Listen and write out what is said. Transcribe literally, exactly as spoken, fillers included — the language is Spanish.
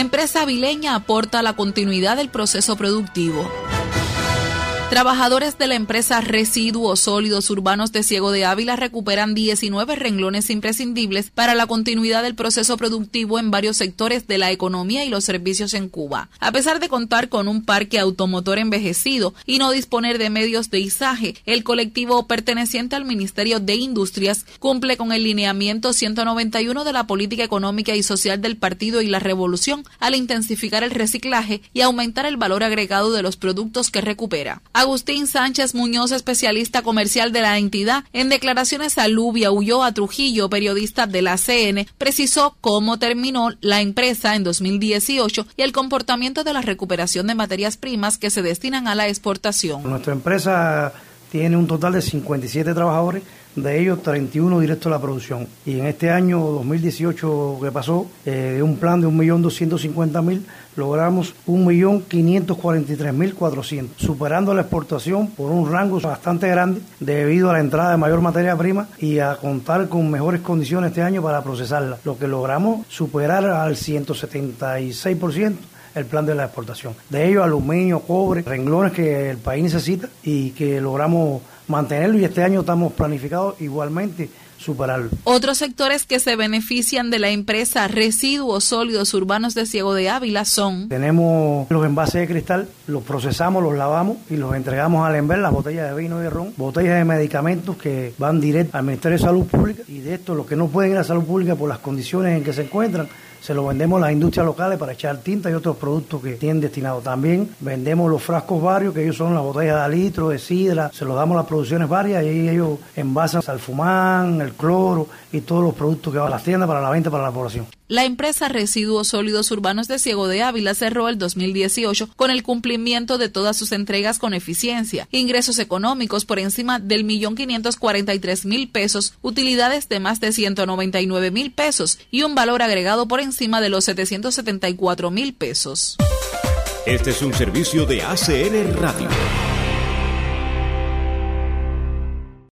Empresa avileña aporta a la continuidad del proceso productivo. Trabajadores de la empresa Residuos Sólidos Urbanos de Ciego de Ávila recuperan diecinueve renglones imprescindibles para la continuidad del proceso productivo en varios sectores de la economía y los servicios en Cuba. A pesar de contar con un parque automotor envejecido y no disponer de medios de izaje, el colectivo perteneciente al Ministerio de Industrias cumple con el lineamiento ciento noventa y uno de la Política Económica y Social del Partido y la Revolución al intensificar el reciclaje y aumentar el valor agregado de los productos que recupera. Agustín Sánchez Muñoz, especialista comercial de la entidad, en declaraciones a Lubia Ulloa Trujillo, periodista de la C N, precisó cómo terminó la empresa en dos mil dieciocho y el comportamiento de la recuperación de materias primas que se destinan a la exportación. Nuestra empresa tiene un total de cincuenta y siete trabajadores, de ellos treinta y uno directos a la producción. Y en este año dos mil dieciocho que pasó, eh, de un plan de un millón doscientos cincuenta mil, logramos un millón quinientos cuarenta y tres mil cuatrocientos, superando la exportación por un rango bastante grande debido a la entrada de mayor materia prima y a contar con mejores condiciones este año para procesarla, lo que logramos superar al ciento setenta y seis por ciento el plan de la exportación. De ello, aluminio, cobre, renglones que el país necesita y que logramos mantenerlo, y este año estamos planificados igualmente superarlo. Otros sectores que se benefician de la empresa Residuos Sólidos Urbanos de Ciego de Ávila son: tenemos los envases de cristal, los procesamos, los lavamos y los entregamos al Enver, las botellas de vino y de ron, botellas de medicamentos que van directo al Ministerio de Salud Pública, y de esto los que no pueden ir a Salud Pública por las condiciones en que se encuentran, se lo vendemos a las industrias locales para echar tinta y otros productos que tienen destinados. También vendemos los frascos varios, que ellos son las botellas de litro, de sidra, se los damos a las producciones varias y ellos envasan salfumán, el cloro y todos los productos que van a las tiendas para la venta para la población. La empresa Residuos Sólidos Urbanos de Ciego de Ávila cerró el dos mil dieciocho con el cumplimiento de todas sus entregas con eficiencia, ingresos económicos por encima del millón quinientos cuarenta y tres mil pesos, utilidades de más de ciento noventa y nueve mil pesos y un valor agregado por encima de los setecientos setenta y cuatro mil pesos. Este es un servicio de A C N Radio.